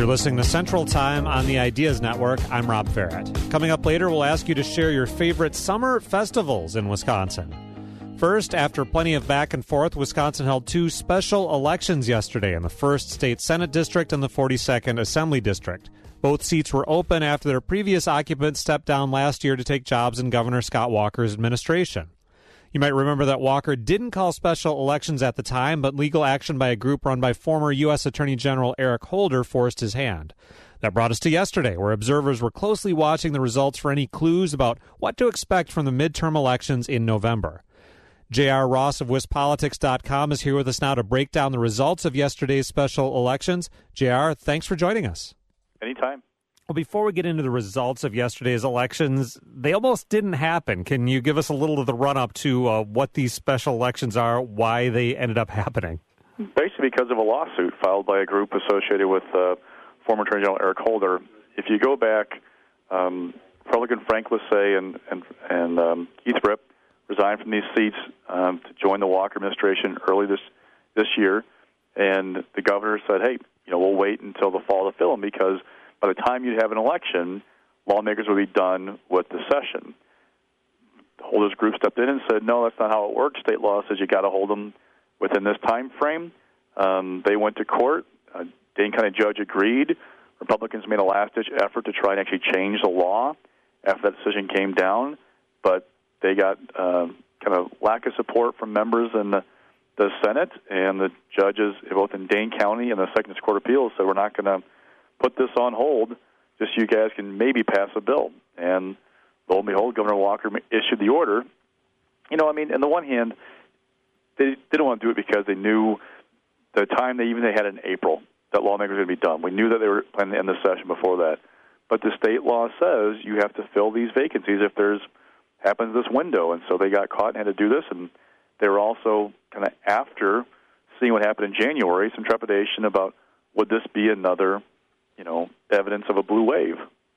You're listening to Central Time on the Ideas Network. I'm Rob Farrett. Coming up later, we'll ask you to share your favorite summer festivals in Wisconsin. First, after plenty of back and forth, Wisconsin held two special elections yesterday in the 1st State Senate District and the 42nd Assembly District. Both seats were open after their previous occupants stepped down last year to take jobs in Governor Scott Walker's administration. You might remember that Walker didn't call special elections at the time, but legal action by a group run by former U.S. Attorney General Eric Holder forced his hand. That brought us to yesterday, where observers were closely watching the results for any clues about what to expect from the midterm elections in November. J.R. Ross of WisPolitics.com is here with us now to break down the results of yesterday's special elections. J.R., thanks for joining us. Anytime. Well, before we get into the results of yesterday's elections, they almost didn't happen. Can you give us a little of the run-up to what these special elections are, why they ended up happening? Basically because of a lawsuit filed by a group associated with former Attorney General Eric Holder. If you go back, Republican Frank Lassay and Keith Ripp resigned from these seats to join the Walker administration early this year, and the governor said, hey, we'll wait until the fall to fill them because by the time you have an election, lawmakers will be done with the session. Holder's group stepped in and said, no, that's not how it works. State law says you got to hold them within this time frame. They went to court. Dane County judge agreed. Republicans made a last-ditch effort to try and actually change the law after that decision came down, but they got kind of lack of support from members in the Senate, and the judges both in Dane County and the Second Court of Appeals said we're not going to put this on hold, just so you guys can maybe pass a bill. And lo and behold, Governor Walker issued the order. On the one hand, they didn't want to do it because they knew the time they had in April that lawmakers were going to be done. We knew that they were planning to end the session before that. But the state law says you have to fill these vacancies if happens this window. And so they got caught and had to do this. And they were also kind of after seeing what happened in January, some trepidation about would this be another evidence of a blue wave.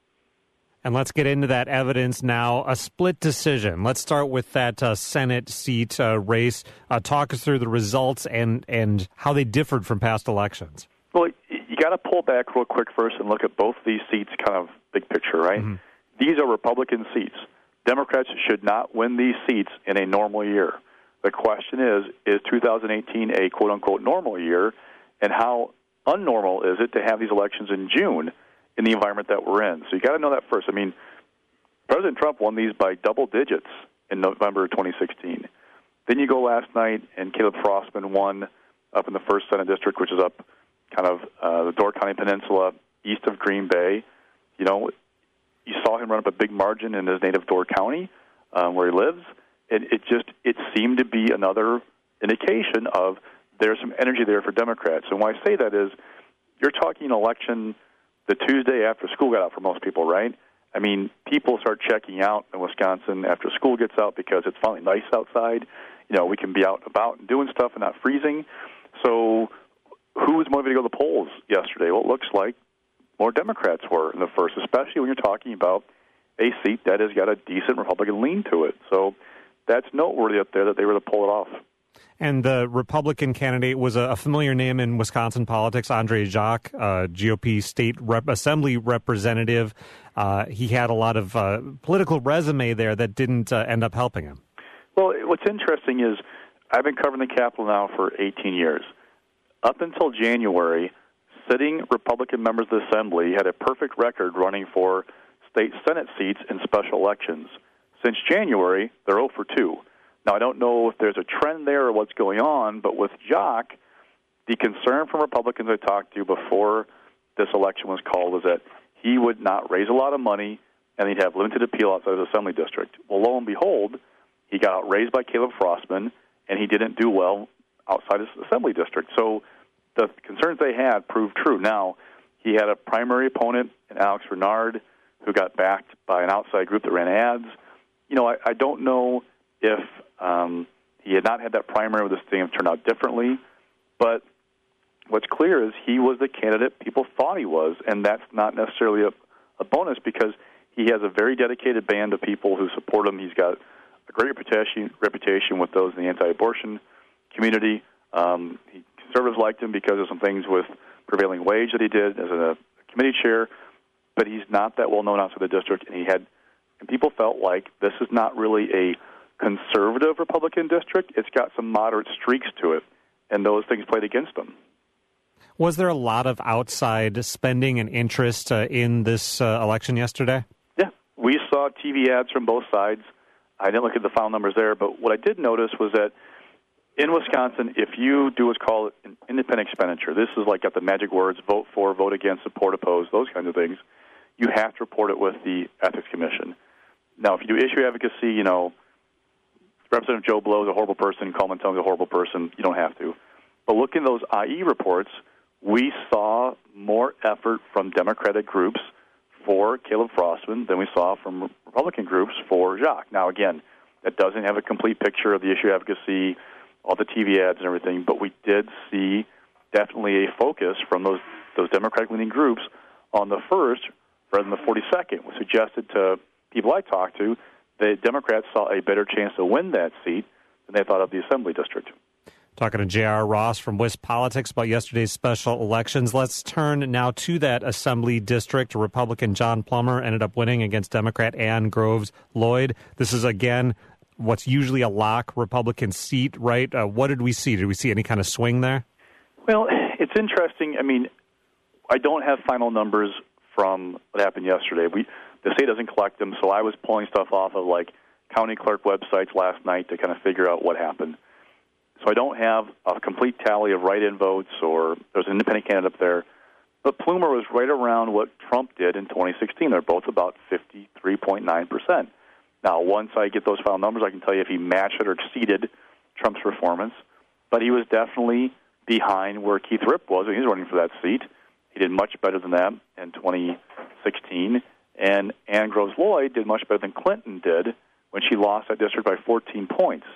And let's get into that evidence now. A split decision. Let's start with that Senate seat race. Talk us through the results and how they differed from past elections. Well, you got to pull back real quick first and look at both these seats kind of big picture, right? Mm-hmm. These are Republican seats. Democrats should not win these seats in a normal year. The question is 2018 a quote-unquote normal year, and how unnormal is it to have these elections in June in the environment that we're in? So you got to know that first. President Trump won these by double digits in November of 2016. Then you go last night, and Caleb Frostman won up in the 1st Senate District, which is up kind of the Door County Peninsula east of Green Bay. You saw him run up a big margin in his native Door County where he lives. It seemed to be another indication of there's some energy there for Democrats. And why I say that is you're talking election the Tuesday after school got out for most people, right? People start checking out in Wisconsin after school gets out because it's finally nice outside. We can be out and about and doing stuff and not freezing. So who was motivated to go to the polls yesterday? Well, it looks like more Democrats were in the first, especially when you're talking about a seat that has got a decent Republican lean to it. So that's noteworthy up there that they were to pull it off. And the Republican candidate was a familiar name in Wisconsin politics, Andre Jacques, GOP state assembly representative. He had a lot of political resume there that didn't end up helping him. Well, what's interesting is I've been covering the Capitol now for 18 years. Up until January, sitting Republican members of the Assembly had a perfect record running for state Senate seats in special elections. Since January, they're 0 for 2. Now, I don't know if there's a trend there or what's going on, but with Jacques, the concern from Republicans I talked to before this election was called was that he would not raise a lot of money and he'd have limited appeal outside of the Assembly District. Well, lo and behold, he got outraised by Caleb Frostman, and he didn't do well outside his Assembly District. So the concerns they had proved true. Now, he had a primary opponent in Alex Renard who got backed by an outside group that ran ads. I don't know if he had not had that primary, would this thing have turned out differently. But what's clear is he was the candidate people thought he was, and that's not necessarily a bonus because he has a very dedicated band of people who support him. He's got a great reputation with those in the anti-abortion community. Conservatives liked him because of some things with prevailing wage that he did as a committee chair, but he's not that well known outside the district, and people felt like this is not really a conservative Republican district. It's got some moderate streaks to it, and those things played against him. Was there a lot of outside spending and interest in this election yesterday? Yeah, we saw TV ads from both sides. I didn't look at the final numbers there, but what I did notice was that in Wisconsin, if you do what's called an independent expenditure, this is like got the magic words, vote for, vote against, support, oppose, those kinds of things, you have to report it with the Ethics Commission. Now, if you do issue advocacy, Representative Joe Blow is a horrible person, Coleman Tillman is a horrible person, you don't have to. But looking at those IE reports, we saw more effort from Democratic groups for Caleb Frostman than we saw from Republican groups for Jacques. Now, again, that doesn't have a complete picture of the issue advocacy, all the TV ads and everything, but we did see definitely a focus from those Democratic-leaning groups on the first rather than the 42nd, which suggested to people I talked to that Democrats saw a better chance to win that seat than they thought of the Assembly District. Talking to J.R. Ross from WIS Politics about yesterday's special elections. Let's turn now to that Assembly District. Republican John Plummer ended up winning against Democrat Ann Groves Lloyd. This is, again, what's usually a lock Republican seat, right? What did we see? Did we see any kind of swing there? Well, it's interesting. I mean, I don't have final numbers from what happened yesterday. The state doesn't collect them, so I was pulling stuff off of, county clerk websites last night to kind of figure out what happened. So I don't have a complete tally of write-in votes, or there's an independent candidate up there. But Plumer was right around what Trump did in 2016. They're both about 53.9%. Now, once I get those final numbers, I can tell you if he matched it or exceeded Trump's performance. But he was definitely behind where Keith Ripp was when he was running for that seat. He did much better than that in 2016. And Ann Groves Lloyd did much better than Clinton did when she lost that district by 14 points.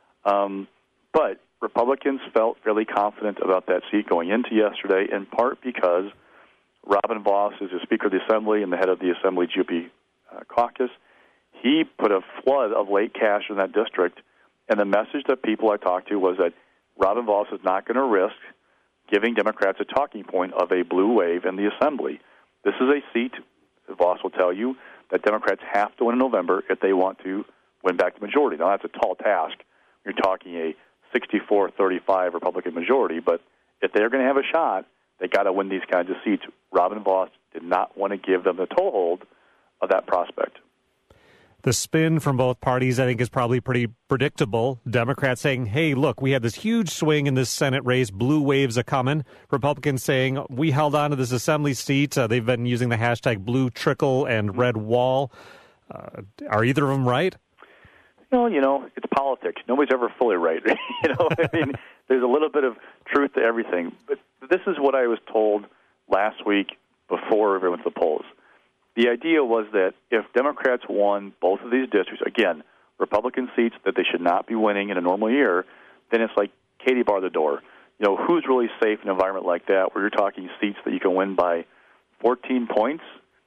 But Republicans felt fairly confident about that seat going into yesterday, in part because Robin Vos is the Speaker of the Assembly and the head of the Assembly GOP caucus. He put a flood of late cash in that district, and the message that people I talked to was that Robin Vos is not going to risk giving Democrats a talking point of a blue wave in the Assembly. This is a seat, Vos will tell you, that Democrats have to win in November if they want to win back the majority. Now, that's a tall task. You're talking a 64-35 Republican majority, but if they're going to have a shot, they got to win these kinds of seats. Robin Vos did not want to give them the toehold of that prospect. The spin from both parties, I think, is probably pretty predictable. Democrats saying, hey, look, we had this huge swing in this Senate race. Blue waves are coming. Republicans saying, we held on to this Assembly seat. They've been using the hashtag blue trickle and red wall. Are either of them right? Well, it's politics. Nobody's ever fully right. There's a little bit of truth to everything. But this is what I was told last week before we went to the polls. The idea was that if Democrats won both of these districts, again, Republican seats that they should not be winning in a normal year, then it's like Katie bar the door. Who's really safe in an environment like that where you're talking seats that you can win by 14 points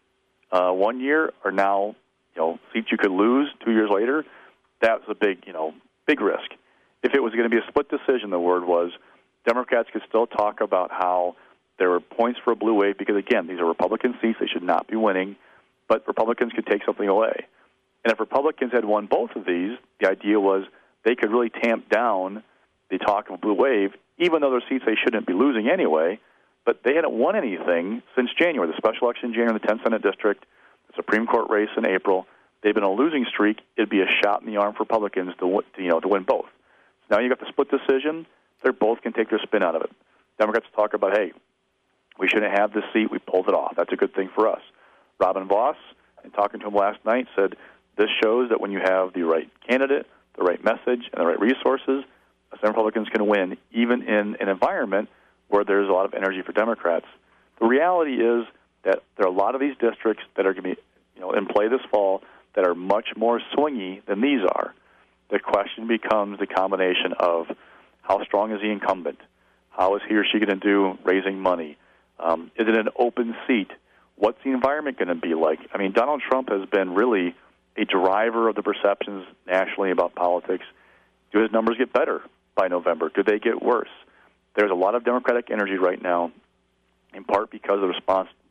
1 year are now, seats you could lose 2 years later? That was a big risk. If it was going to be a split decision, the word was, Democrats could still talk about how there were points for a blue wave because, again, these are Republican seats. They should not be winning, but Republicans could take something away. And if Republicans had won both of these, the idea was they could really tamp down the talk of a blue wave, even though they're seats they shouldn't be losing anyway, but they hadn't won anything since January. The special election in January in the 10th Senate District, the Supreme Court race in April. They've been on a losing streak. It'd be a shot in the arm for Republicans to win both. So now you got the split decision. They both can take their spin out of it. Democrats talk about, hey, we shouldn't have this seat. We pulled it off. That's a good thing for us. Robin Vos, in talking to him last night, said this shows that when you have the right candidate, the right message, and the right resources, some Republicans can win, even in an environment where there's a lot of energy for Democrats. The reality is that there are a lot of these districts that are going to be in play this fall that are much more swingy than these are. The question becomes the combination of how strong is the incumbent? How is he or she going to do raising money? Is it an open seat? What's the environment going to be like? I mean, Donald Trump has been really a driver of the perceptions nationally about politics. Do his numbers get better by November? Do they get worse? There's a lot of Democratic energy right now, in part because of the response to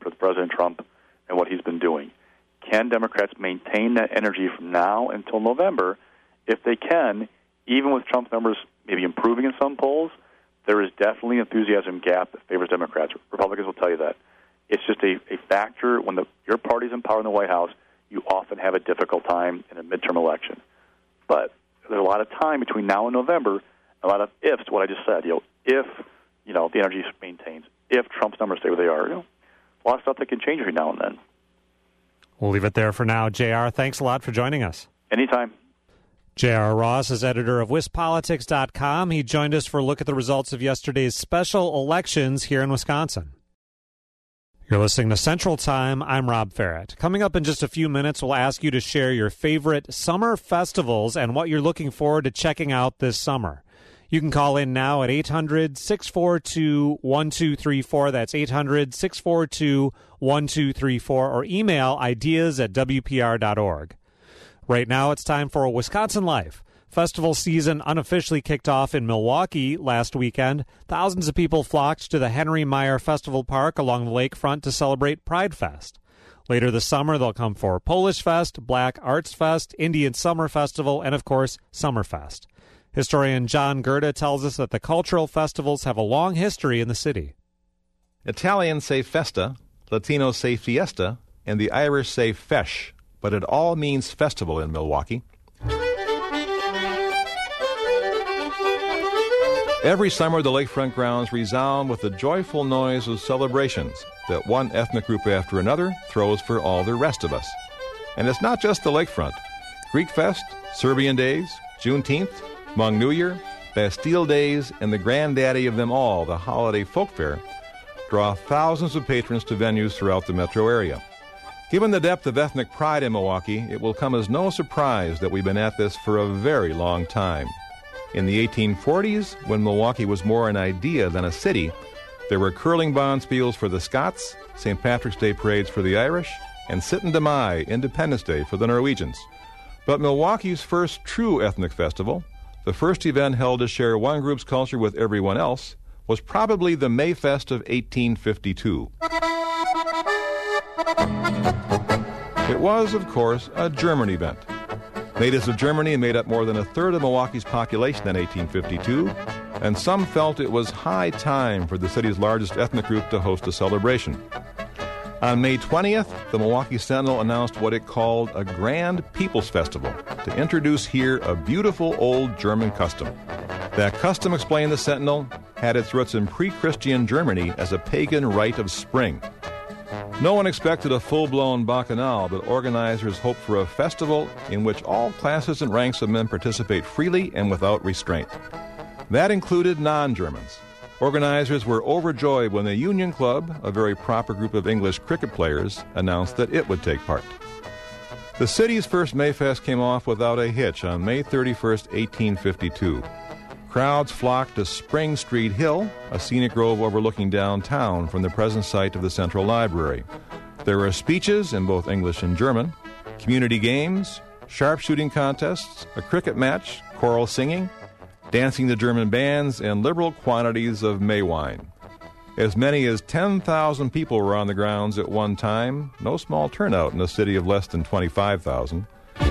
with President Trump and what he's been doing. Can Democrats maintain that energy from now until November? If they can, even with Trump's numbers maybe improving in some polls, there is definitely an enthusiasm gap that favors Democrats. Republicans will tell you that. It's just a factor when your party's in power in the White House, you often have a difficult time in a midterm election. But there's a lot of time between now and November, a lot of ifs to what I just said. If the energy maintains, if Trump's numbers stay where they are, a lot of stuff that can change between now and then. We'll leave it there for now. J.R., thanks a lot for joining us. Anytime. J.R. Ross is editor of WisPolitics.com. He joined us for a look at the results of yesterday's special elections here in Wisconsin. You're listening to Central Time. I'm Rob Ferret. Coming up in just a few minutes, we'll ask you to share your favorite summer festivals and what you're looking forward to checking out this summer. You can call in now at 800-642-1234. That's 800-642-1234, or email ideas@wpr.org. Right now, it's time for Wisconsin Life. Festival season unofficially kicked off in Milwaukee last weekend. Thousands of people flocked to the Henry Meyer Festival Park along the lakefront to celebrate Pride Fest. Later this summer, they'll come for Polish Fest, Black Arts Fest, Indian Summer Festival, and, of course, Summerfest. Historian John Gerda tells us that the cultural festivals have a long history in the city. Italians say festa, Latinos say fiesta, and the Irish say fesh, but it all means festival in Milwaukee. Every summer, the lakefront grounds resound with the joyful noise of celebrations that one ethnic group after another throws for all the rest of us. And it's not just the lakefront. Greek Fest, Serbian Days, Juneteenth, Hmong New Year, Bastille Days, and the granddaddy of them all, the Holiday Folk Fair, draw thousands of patrons to venues throughout the metro area. Given the depth of ethnic pride in Milwaukee, it will come as no surprise that we've been at this for a very long time. In the 1840s, when Milwaukee was more an idea than a city, there were curling bonspiels for the Scots, St. Patrick's Day parades for the Irish, and Sitten de Mai, Independence Day, for the Norwegians. But Milwaukee's first true ethnic festival, the first event held to share one group's culture with everyone else, was probably the Mayfest of 1852. It was, of course, a German event. Natives of Germany made up more than a third of Milwaukee's population in 1852, and some felt it was high time for the city's largest ethnic group to host a celebration. On May 20th, the Milwaukee Sentinel announced what it called a Grand People's Festival to introduce here a beautiful old German custom. That custom, explained the Sentinel, had its roots in pre-Christian Germany as a pagan rite of spring. No one expected a full-blown bacchanal, but organizers hoped for a festival in which all classes and ranks of men participate freely and without restraint. That included non-Germans. Organizers were overjoyed when the Union Club, a very proper group of English cricket players, announced that it would take part. The city's first Mayfest came off without a hitch on May 31st, 1852. Crowds flocked to Spring Street Hill, a scenic grove overlooking downtown from the present site of the Central Library. There were speeches in both English and German, community games, sharpshooting contests, a cricket match, choral singing, dancing to German bands, and liberal quantities of May wine. As many as 10,000 people were on the grounds at one time, no small turnout in a city of less than 25,000.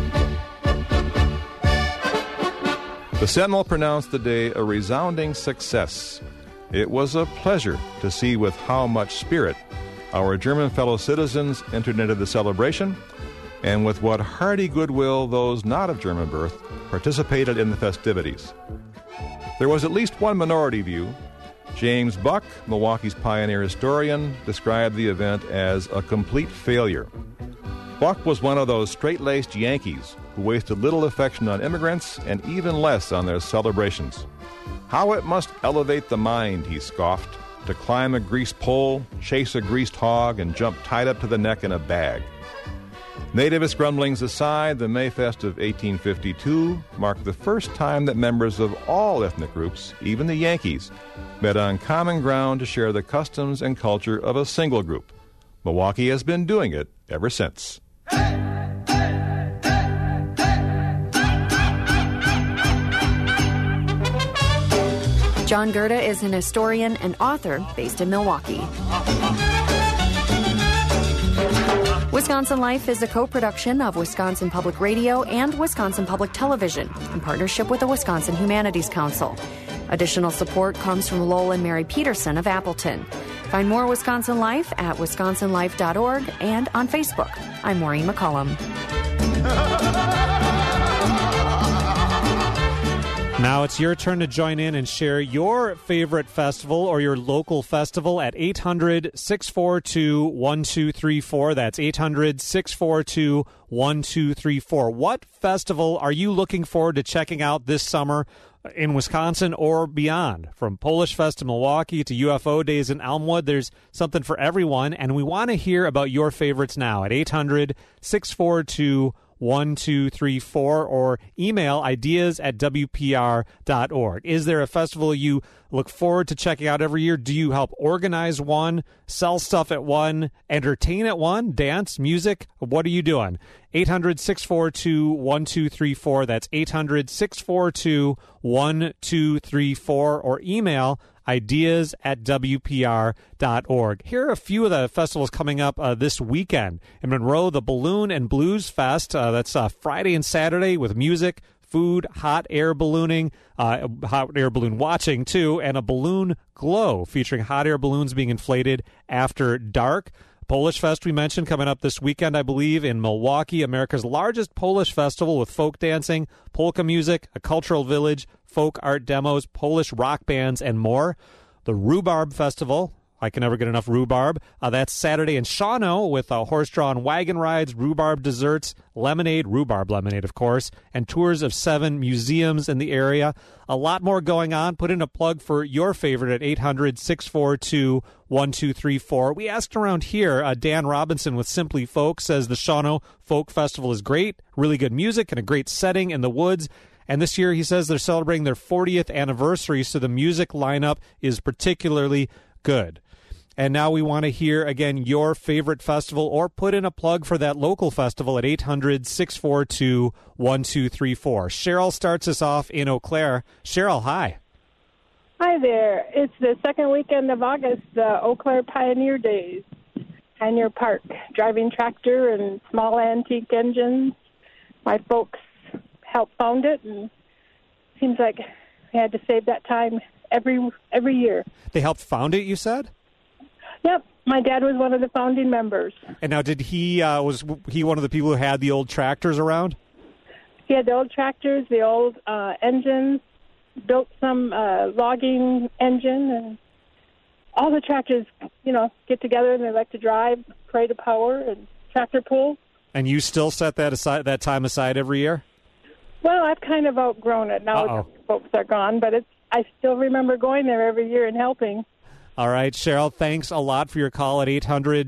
The Sentinel pronounced the day a resounding success. It was a pleasure to see with how much spirit our German fellow citizens entered into the celebration, and with what hearty goodwill those not of German birth participated in the festivities. There was at least one minority view. James Buck, Milwaukee's pioneer historian, described the event as a complete failure. Buck was one of those straight-laced Yankees who wasted little affection on immigrants and even less on their celebrations. How it must elevate the mind, he scoffed, to climb a greased pole, chase a greased hog, and jump tied up to the neck in a bag. Nativist grumblings aside, the Mayfest of 1852 marked the first time that members of all ethnic groups, even the Yankees, met on common ground to share the customs and culture of a single group. Milwaukee has been doing it ever since. John Gerda is an historian and author based in Milwaukee. Wisconsin Life is a co-production of Wisconsin Public Radio and Wisconsin Public Television in partnership with the Wisconsin Humanities Council. Additional support comes from Lowell and Mary Peterson of Appleton. Find more Wisconsin Life at wisconsinlife.org and on Facebook. I'm Maureen McCullum. Now it's your turn to join in and share your favorite festival or your local festival at 800-642-1234. That's 800-642-1234. What festival are you looking forward to checking out this summer in Wisconsin or beyond? From Polish Fest in Milwaukee to UFO Days in Elmwood, there's something for everyone, and we want to hear about your favorites now at 800-642-1234 or email ideas@wpr.org. Is there a festival you look forward to checking out every year? Do you help organize one, sell stuff at one, entertain at one, dance, music? What are you doing? 800-642-1234. That's 800-642-1234 or email ideas@wpr.org. Here are a few of the festivals coming up this weekend. In Monroe, the Balloon and Blues Fest. That's Friday and Saturday with music, food, hot air ballooning, hot air balloon watching, too, and a balloon glow featuring hot air balloons being inflated after dark. Polish Fest we mentioned coming up this weekend, I believe, in Milwaukee, America's largest Polish festival with folk dancing, polka music, a cultural village, folk art demos, Polish rock bands, and more. The Rhubarb Festival, I can never get enough rhubarb. That's Saturday in Shawano with horse-drawn wagon rides, rhubarb desserts, lemonade, rhubarb lemonade, of course, and tours of 7 museums in the area. A lot more going on. Put in a plug for your favorite at 800-642-1234. We asked around here. Dan Robinson with Simply Folk says the Shawano Folk Festival is great, really good music, and a great setting in the woods. And this year, he says they're celebrating their 40th anniversary, so the music lineup is particularly good. And now we want to hear, again, your favorite festival or put in a plug for that local festival at 800-642-1234. Cheryl starts us off in Eau Claire. Cheryl, hi. Hi there. It's the second weekend of August, the Eau Claire Pioneer Days. Pioneer Park, driving tractor and small antique engines. My folks helped found it, and it seems like we had to save that time every year. They helped found it, you said? Yep, my dad was one of the founding members. And now, did he was he one of the people who had the old tractors around? He had the old tractors, the old engines, built some logging engine, and all the tractors, get together and they like to drive, pray to power, and tractor pull. And you still set that time aside every year? Well, I've kind of outgrown it now. Folks are gone, but I still remember going there every year and helping. All right, Cheryl, thanks a lot for your call at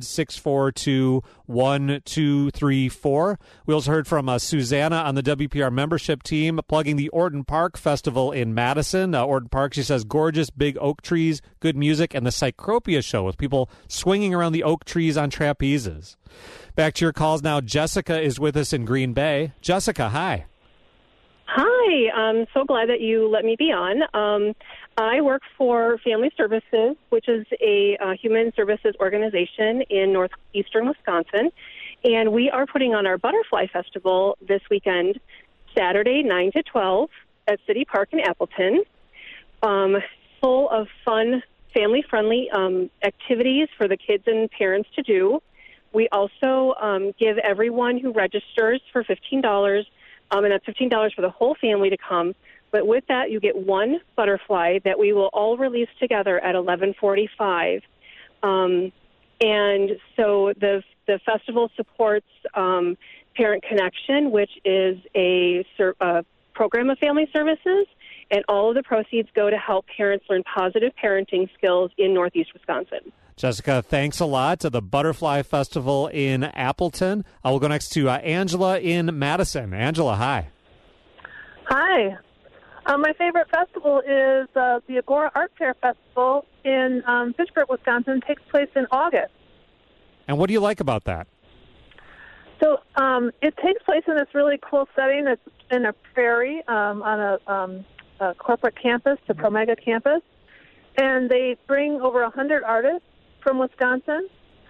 800-642-1234. We also heard from Susanna on the WPR membership team plugging the Orton Park Festival in Madison. Orton Park, she says, gorgeous big oak trees, good music, and the Cycropia show with people swinging around the oak trees on trapezes. Back to your calls now. Jessica is with us in Green Bay. Jessica, hi. Hi, I'm so glad that you let me be on. I work for Family Services, which is a human services organization in northeastern Wisconsin, and we are putting on our Butterfly Festival this weekend, Saturday, 9 to 12, at City Park in Appleton, full of fun, family-friendly activities for the kids and parents to do. We also give everyone who registers for $15, and that's $15 for the whole family to come. But with that, you get one butterfly that we will all release together at 11:45. And so the festival supports Parent Connection, which is a program of Family Services, and all of the proceeds go to help parents learn positive parenting skills in Northeast Wisconsin. Jessica, thanks a lot to the Butterfly Festival in Appleton. We'll go next to Angela in Madison. Angela, hi. Hi. My favorite festival is the Agora Art Fair Festival in Fitchburg, Wisconsin. It takes place in August. And what do you like about that? So it takes place in this really cool setting. It's in a prairie on a corporate campus, the Promega campus. And they bring over 100 artists from Wisconsin.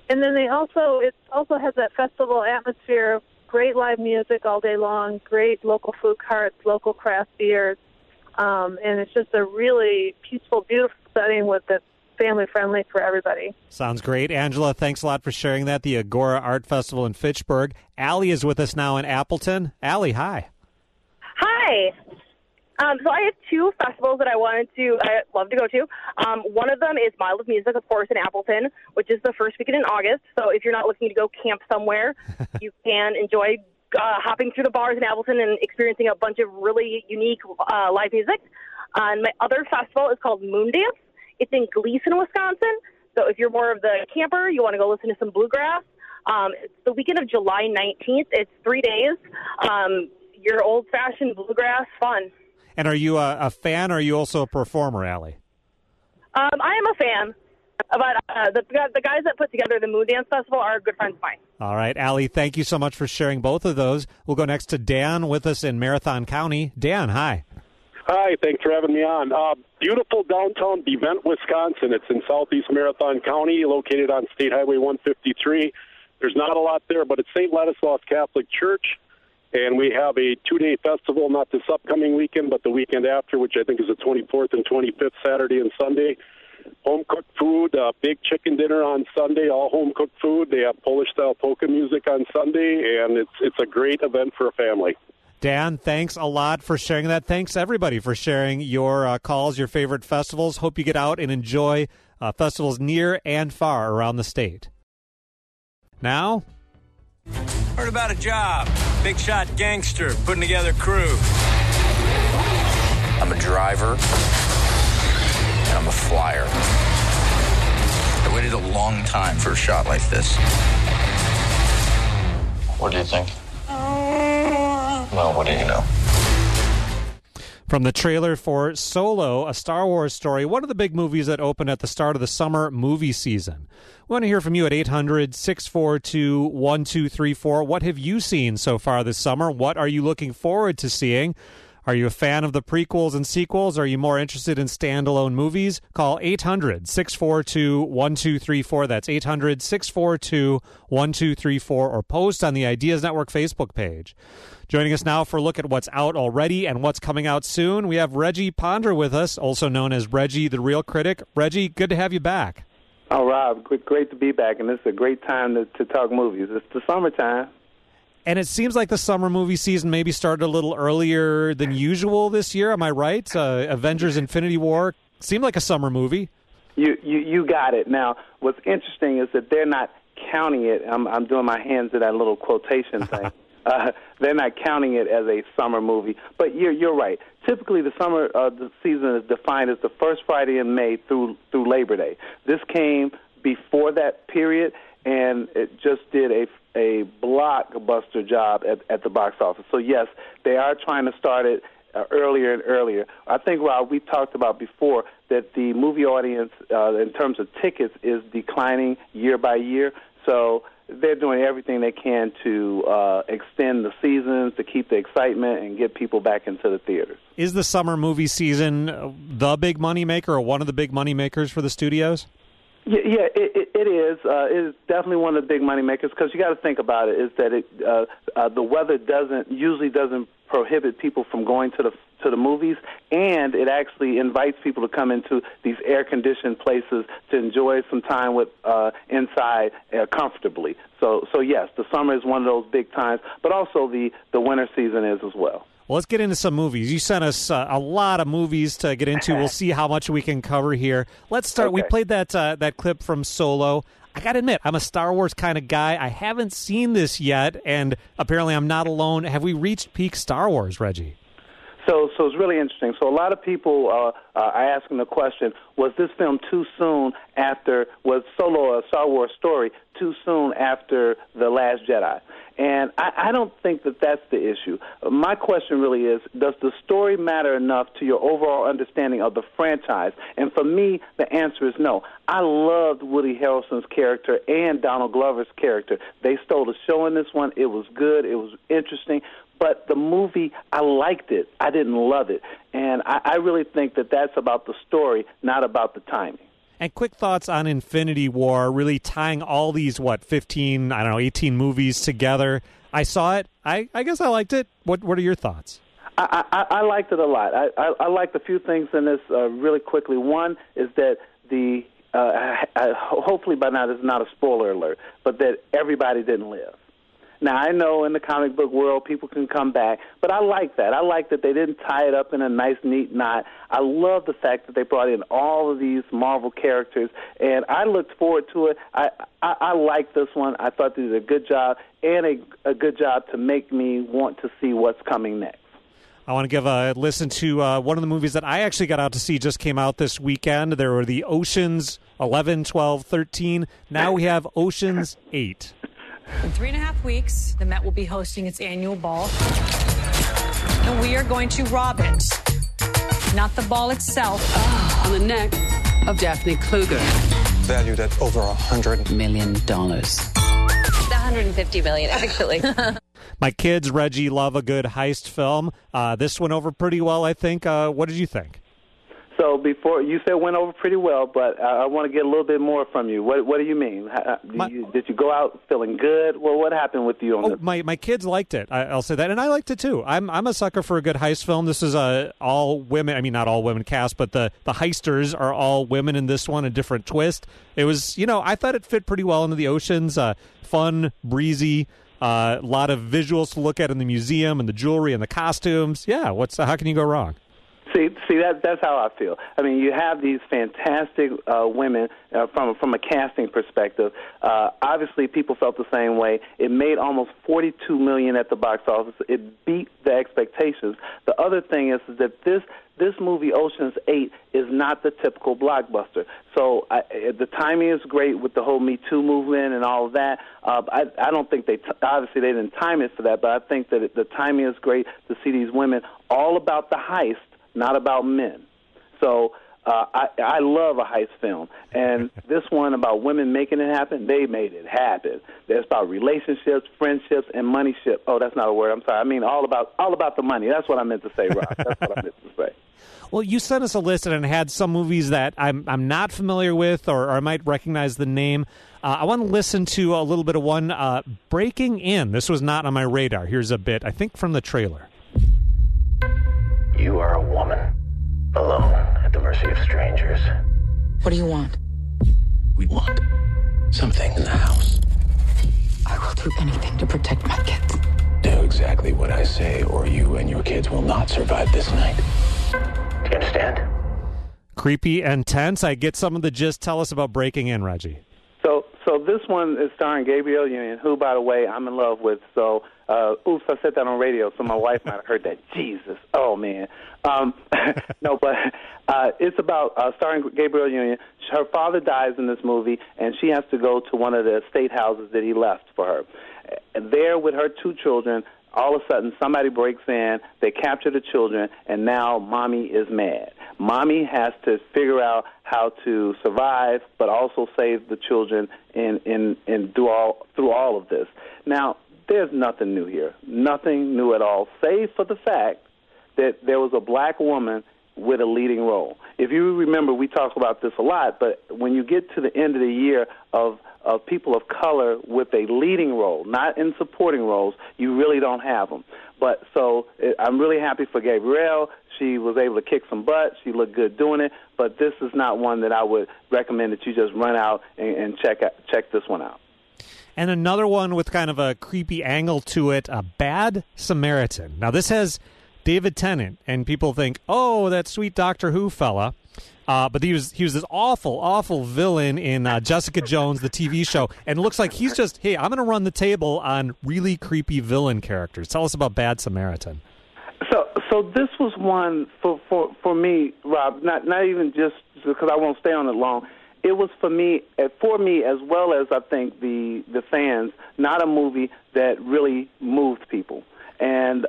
And then it also has that festival atmosphere, great live music all day long, great local food carts, local craft beers, and it's just a really peaceful, beautiful setting with it family-friendly for everybody. Sounds great. Angela, thanks a lot for sharing that. The Agora Art Festival in Fitchburg. Allie is with us now in Appleton. Allie, hi. Hi. So I have two festivals that I'd love to go to. One of them is Mile of Music, of course, in Appleton, which is the first weekend in August. So if you're not looking to go camp somewhere, you can enjoy hopping through the bars in Appleton and experiencing a bunch of really unique live music. My other festival is called Moondance. It's in Gleason, Wisconsin. So if you're more of the camper, you want to go listen to some bluegrass. It's the weekend of July 19th. It's 3 days. Your old-fashioned bluegrass fun. And are you a fan, or are you also a performer, Allie? I am a fan, but the guys that put together the Moondance Festival are good friends of mine. All right, Allie, thank you so much for sharing both of those. We'll go next to Dan with us in Marathon County. Dan, hi. Hi, thanks for having me on. Beautiful downtown DeVent, Wisconsin. It's in southeast Marathon County, located on State Highway 153. There's not a lot there, but it's St. Ladislaus Catholic Church. And we have a 2-day festival, not this upcoming weekend, but the weekend after, which I think is the 24th and 25th, Saturday and Sunday. Home-cooked food, big chicken dinner on Sunday, all home-cooked food. They have Polish-style polka music on Sunday, and it's a great event for a family. Dan, thanks a lot for sharing that. Thanks, everybody, for sharing your calls, your favorite festivals. Hope you get out and enjoy festivals near and far around the state. Now... Heard about a job. Big shot gangster putting together crew. I'm a driver, and I'm a flyer. I waited a long time for a shot like this. What do you think? Well, what do you know? From the trailer for Solo, a Star Wars story, one of the big movies that opened at the start of the summer movie season. We want to hear from you at 800-642-1234. What have you seen so far this summer? What are you looking forward to seeing? Are you a fan of the prequels and sequels? Are you more interested in standalone movies? Call 800-642-1234. That's 800-642-1234, or post on the Ideas Network Facebook page. Joining us now for a look at what's out already and what's coming out soon, we have Reggie Ponder with us, also known as Reggie the Real Critic. Reggie, good to have you back. Oh, Rob, great to be back, and this is a great time to talk movies. It's the summertime. And it seems like the summer movie season maybe started a little earlier than usual this year. Am I right? Avengers Infinity War seemed like a summer movie. You got it. Now, what's interesting is that they're not counting it. I'm doing my hands to that little quotation thing. They're not counting it as a summer movie. But you're right. Typically, the summer the season is defined as the first Friday in May through Labor Day. This came before that period, and it just did a blockbuster job at the box office. So, yes, they are trying to start it earlier and earlier. I think, Rob, we talked about before that the movie audience, in terms of tickets, is declining year by year. So they're doing everything they can to extend the seasons, to keep the excitement, and get people back into the theaters. Is the summer movie season the big moneymaker, or one of the big moneymakers for the studios? Yeah, it is. It is definitely one of the big money makers, because you got to think about it. Is that the weather usually doesn't prohibit people from going to the movies, and it actually invites people to come into these air-conditioned places to enjoy some time with inside comfortably. So yes, the summer is one of those big times, but also the winter season is as well. Well, let's get into some movies. You sent us a lot of movies to get into. We'll see how much we can cover here. Let's start. Okay. We played that clip from Solo. I got to admit, I'm a Star Wars kind of guy. I haven't seen this yet, and apparently I'm not alone. Have we reached peak Star Wars, Reggie? So it's really interesting. So a lot of people are asking the question, was this film too soon after, was Solo a Star Wars story too soon after The Last Jedi? And I don't think that that's the issue. My question really is, does the story matter enough to your overall understanding of the franchise? And for me, the answer is no. I loved Woody Harrelson's character and Donald Glover's character. They stole the show in this one. It was good. It was interesting. But the movie, I liked it. I didn't love it. And I really think that that's about the story, not about the timing. And quick thoughts on Infinity War, really tying all these, 18 movies together. I saw it. I guess I liked it. What are your thoughts? I liked it a lot. I liked a few things in this really quickly. One is that hopefully by now this is not a spoiler alert, but that everybody didn't live. Now, I know in the comic book world people can come back, but I like that. I like that they didn't tie it up in a nice, neat knot. I love the fact that they brought in all of these Marvel characters, and I looked forward to it. I like this one. I thought they did a good job, and a good job to make me want to see what's coming next. I want to give a listen to one of the movies that I actually got out to see, just came out this weekend. There were the Oceans 11, 12, 13. Now we have Oceans 8. In 3.5 weeks, the Met will be hosting its annual ball. And we are going to rob it. Not the ball itself. On the neck of Daphne Kluger. Valued at over $100 million. $150 million, actually. My kids, Reggie, love a good heist film. This went over pretty well, I think. What did you think? So before you said it went over pretty well, but I want to get a little bit more from you. What do you mean? Did you go out feeling good? Well, what happened with you on this? My kids liked it. I'll say that, and I liked it too. I'm a sucker for a good heist film. This is all women. I mean, not all women cast, but the heisters are all women in this one. A different twist. It was, I thought it fit pretty well into the Oceans. Fun, breezy. A lot of visuals to look at in the museum and the jewelry and the costumes. Yeah, how can you go wrong? See, that's how I feel. I mean, you have these fantastic women from a casting perspective. Obviously, people felt the same way. It made almost $42 million at the box office. It beat the expectations. The other thing is that this movie, Ocean's 8, is not the typical blockbuster. So the timing is great with the whole Me Too movement and all of that. I don't think obviously they didn't time it for that, but I think that the timing is great to see these women all about the heist, not about men. So I love a heist film. And this one about women making it happen, they made it happen. It's about relationships, friendships, and money ship. Oh, that's not a word. I'm sorry. I mean all about the money. That's what I meant to say, Rob. That's what I meant to say. Well, you sent us a list and it had some movies that I'm not familiar with or I might recognize the name. I want to listen to a little bit of one, Breaking In. This was not on my radar. Here's a bit, I think, from the trailer. You are a woman, alone at the mercy of strangers. What do you want? We want something in the house. I will do anything to protect my kids. Do exactly what I say, or you and your kids will not survive this night. Do you understand? Creepy and tense. I get some of the gist. Tell us about Breaking In, Reggie. So this one is starring Gabrielle Union, who, by the way, I'm in love with. So, oops, I said that on radio, so my wife might have heard that. Jesus. Oh, man. No, but it's about starring Gabrielle Union. Her father dies in this movie, and she has to go to one of the estate houses that he left for her. There with her 2 children, all of a sudden somebody breaks in, they capture the children, and now mommy is mad. Mommy has to figure out how to survive, but also save the children and through all of this. Now, there's nothing new here, nothing new at all, save for the fact that there was a black woman with a leading role. If you remember, we talk about this a lot, but when you get to the end of the year of people of color with a leading role, not in supporting roles, you really don't have them. But so I'm really happy for Gabrielle. She was able to kick some butt. She looked good doing it. But this is not one that I would recommend that you just run out and check this one out. And another one with kind of a creepy angle to it, A Bad Samaritan. Now, this has David Tennant, and people think, oh, that sweet Doctor Who fella. But he was this awful villain in Jessica Jones, the TV show, and it looks like he's just, hey, I'm going to run the table on really creepy villain characters. Tell us about Bad Samaritan. So this was one for me, Rob, not even just because I won't stay on it long. It was for me as well as I think the fans, not a movie that really moved people. And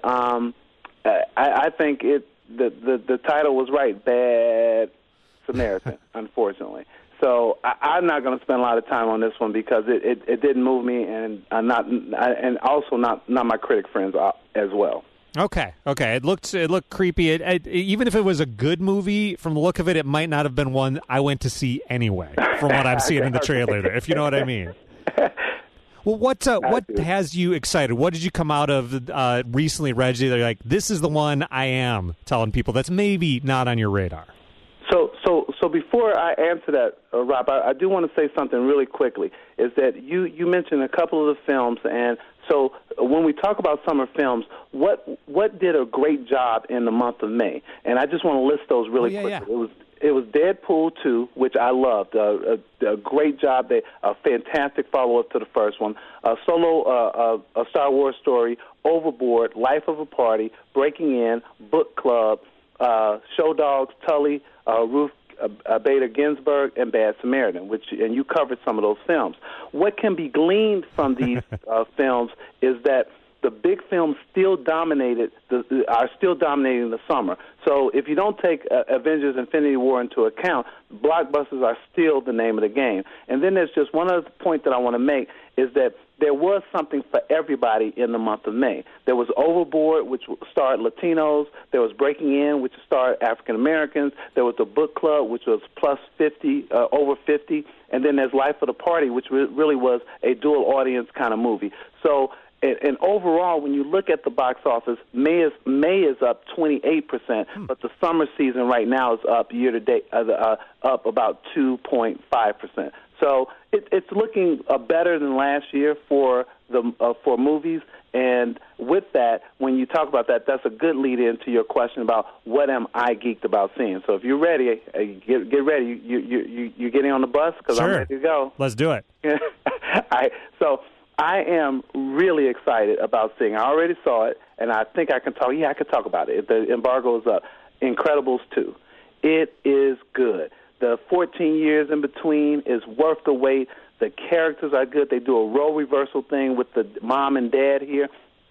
I think the title was right, Bad Samaritan, unfortunately. So I'm not going to spend a lot of time on this one because it didn't move me, and also not my critic friends as well. Okay. It looked creepy. Even if it was a good movie, from the look of it, it might not have been one I went to see anyway. From what I'm seeing in the trailer, there, if you know what I mean. Well, what has you excited? What did you come out of recently, Reggie? They're like, this is the one I am telling people that's maybe not on your radar. So before I answer that, Rob, I do want to say something really quickly. Is that you mentioned a couple of the films, and so when we talk about summer films, what did a great job in the month of May? And I just want to list those really quickly. Yeah. It was Deadpool 2, which I loved. A great job. A fantastic follow-up to the first one. Solo, a Star Wars story, Overboard, Life of a Party, Breaking In, Book Club, Show Dogs, Tully, Ruth Bader Ginsburg, and Bad Samaritan, and you covered some of those films. What can be gleaned from these films is that the big films are still dominating the summer. So if you don't take Avengers Infinity War into account, blockbusters are still the name of the game. And then there's just one other point that I want to make is that there was something for everybody in the month of May. There was Overboard, which starred Latinos. There was Breaking In, which starred African Americans. There was the Book Club, which was plus 50, over 50. And then there's Life of the Party, which really was a dual audience kind of movie. So, and overall, when you look at the box office, May is up 28%, but the summer season right now is up year to date, up about 2.5%. So it's looking better than last year for movies. And with that, when you talk about that, that's a good lead into your question about what am I geeked about seeing. So if you're ready, get ready. You getting on the bus because I'm ready to go. Let's do it. All right. So I am really excited about seeing. I already saw it, and I think I can talk. Yeah, I can talk about it. The embargo is up. Incredibles 2. It is good. The 14 years in between is worth the wait. The characters are good. They do a role reversal thing with the mom and dad here.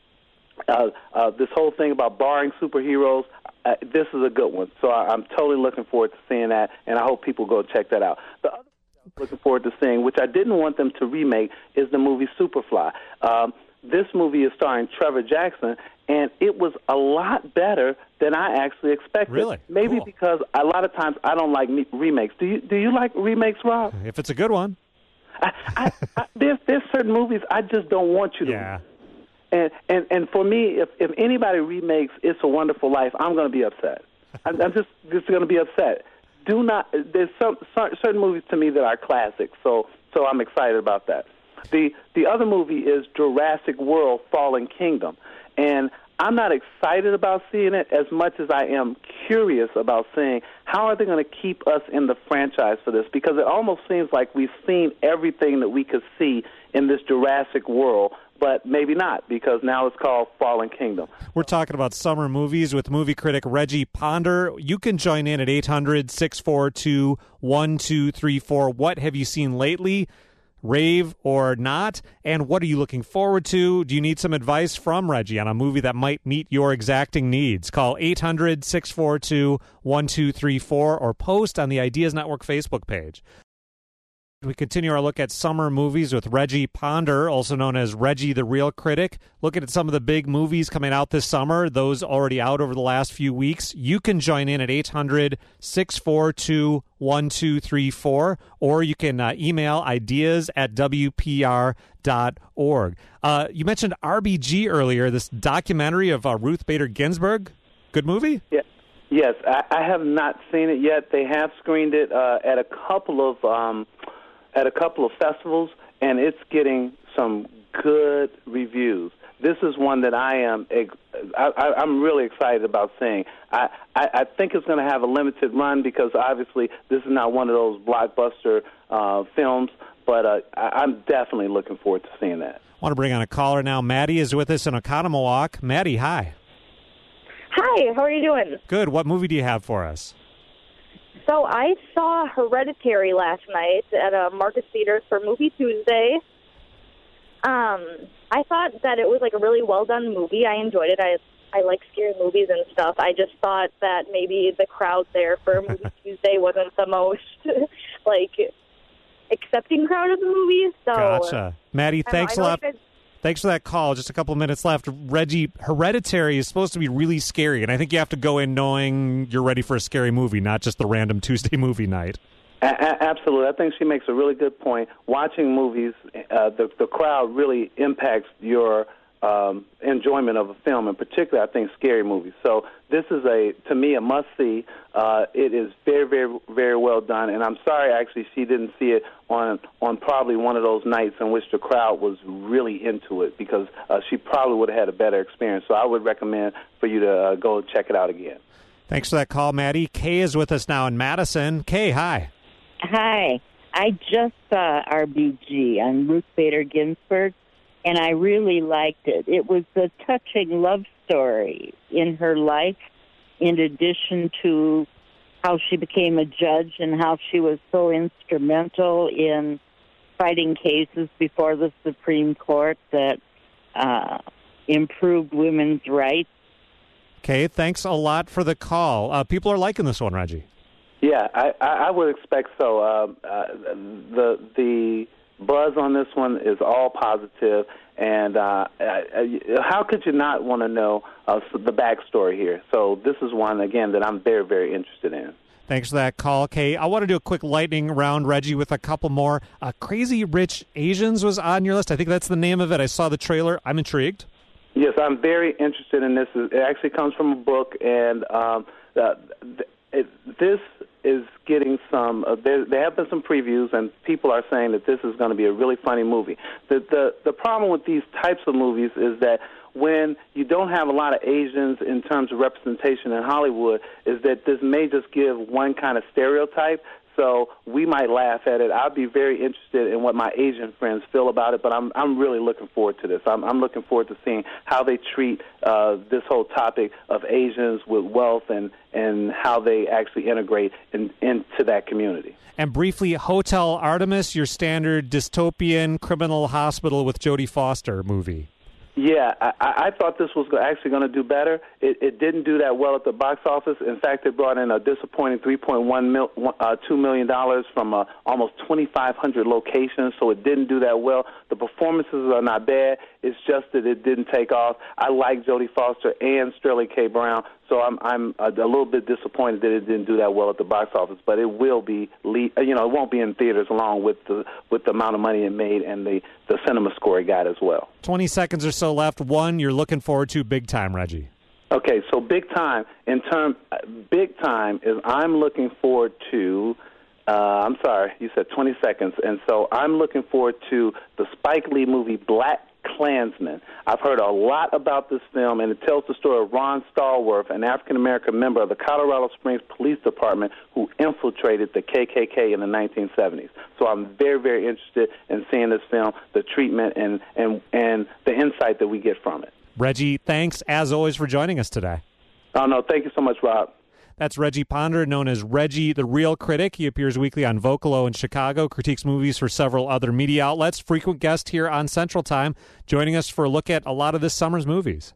This whole thing about barring superheroes, this is a good one. So I'm totally looking forward to seeing that, and I hope people go check that out. The other thing I'm looking forward to seeing, which I didn't want them to remake, is the movie Superfly. This movie is starring Trevor Jackson, and it was a lot better than I actually expected. Really? Maybe cool. Because a lot of times I don't like remakes. Do you like remakes, Rob? If it's a good one. There's certain movies I just don't want you to. Yeah. And for me, if anybody remakes It's a Wonderful Life, I'm going to be upset. I'm just going to be upset. There's certain movies to me that are classics, so I'm excited about that. The other movie is Jurassic World: Fallen Kingdom, and I'm not excited about seeing it as much as I am curious about seeing how are they going to keep us in the franchise for this, because it almost seems like we've seen everything that we could see in this Jurassic World, but maybe not, because now it's called Fallen Kingdom. We're talking about summer movies with movie critic Reggie Ponder. You can join in at 800-642-1234. What have you seen lately? Rave or not? And what are you looking forward to? Do you need some advice from Reggie on a movie that might meet your exacting needs? Call 800-642-1234 or post on the Ideas Network Facebook page. We continue our look at summer movies with Reggie Ponder, also known as Reggie the Real Critic. Looking at some of the big movies coming out this summer, those already out over the last few weeks. You can join in at 800-642-1234, or you can email ideas@wpr.org. You mentioned RBG earlier, this documentary of Ruth Bader Ginsburg. Good movie? Yeah. Yes, I have not seen it yet. They have screened it at a couple of festivals, and it's getting some good reviews. This is one that I'm really excited about seeing. I think it's going to have a limited run because obviously this is not one of those blockbuster films, but I'm definitely looking forward to seeing that. I want to bring on a caller now. Maddie is with us in Oconomowoc. Maddie, hi. Hi, how are you doing? Good. What movie do you have for us? So I saw Hereditary last night at a Marcus Theater for Movie Tuesday. I thought that it was like a really well-done movie. I enjoyed it. I like scary movies and stuff. I just thought that maybe the crowd there for Movie Tuesday wasn't the most, accepting crowd of the movie. So, gotcha. Maddie, thanks a lot. Thanks for that call. Just a couple of minutes left. Reggie, Hereditary is supposed to be really scary, and I think you have to go in knowing you're ready for a scary movie, not just the random Tuesday movie night. Absolutely. I think she makes a really good point. Watching movies, the crowd really impacts your enjoyment of a film, and particularly, I think, scary movies. So this is, to me, a must-see. It is very, very, very well done, and I'm sorry, actually, she didn't see it on probably one of those nights in which the crowd was really into it, because she probably would have had a better experience. So I would recommend for you to go check it out again. Thanks for that call, Maddie. Kay is with us now in Madison. Kay, hi. Hi. I just saw RBG on Ruth Bader Ginsburg, and I really liked it. It was a touching love story in her life, in addition to how she became a judge and how she was so instrumental in fighting cases before the Supreme Court that improved women's rights. Okay, thanks a lot for the call. People are liking this one, Reggie. Yeah, I would expect so. The buzz on this one is all positive, and how could you not want to know the backstory here? So this is one, again, that I'm very, very interested in. Thanks for that call, Kay. I want to do a quick lightning round, Reggie, with a couple more. Crazy Rich Asians was on your list. I think that's the name of it. I saw the trailer. I'm intrigued. Yes, I'm very interested in this. It actually comes from a book, and this is getting some. There have been some previews, and people are saying that this is going to be a really funny movie. The problem with these types of movies is that when you don't have a lot of Asians in terms of representation in Hollywood, is that this may just give one kind of stereotype. So we might laugh at it. I'd be very interested in what my Asian friends feel about it, but I'm really looking forward to this. I'm looking forward to seeing how they treat this whole topic of Asians with wealth and how they actually integrate into that community. And briefly, Hotel Artemis, your standard dystopian criminal hospital with Jodie Foster movie. Yeah, I thought this was actually going to do better. It didn't do that well at the box office. In fact, it brought in a disappointing $2 million from almost 2,500 locations, so it didn't do that well. The performances are not bad. It's just that it didn't take off. I like Jodie Foster and Sterling K. Brown, so I'm a little bit disappointed that it didn't do that well at the box office. But it will be, it won't be in theaters along with the amount of money it made and the cinema score it got as well. 20 seconds or so left. One you're looking forward to big time, Reggie. Okay, so big time is I'm looking forward to. I'm sorry, you said 20 seconds, and so I'm looking forward to the Spike Lee movie Black Klansman. I've heard a lot about this film, and it tells the story of Ron Stallworth, an African-American member of the Colorado Springs Police Department who infiltrated the KKK in the 1970s. So I'm very, very interested in seeing this film, the treatment, and the insight that we get from it. Reggie, thanks, as always, for joining us today. Oh, no, thank you so much, Rob. That's Reggie Ponder, known as Reggie the Real Critic. He appears weekly on Vocalo in Chicago, critiques movies for several other media outlets, frequent guest here on Central Time, joining us for a look at a lot of this summer's movies.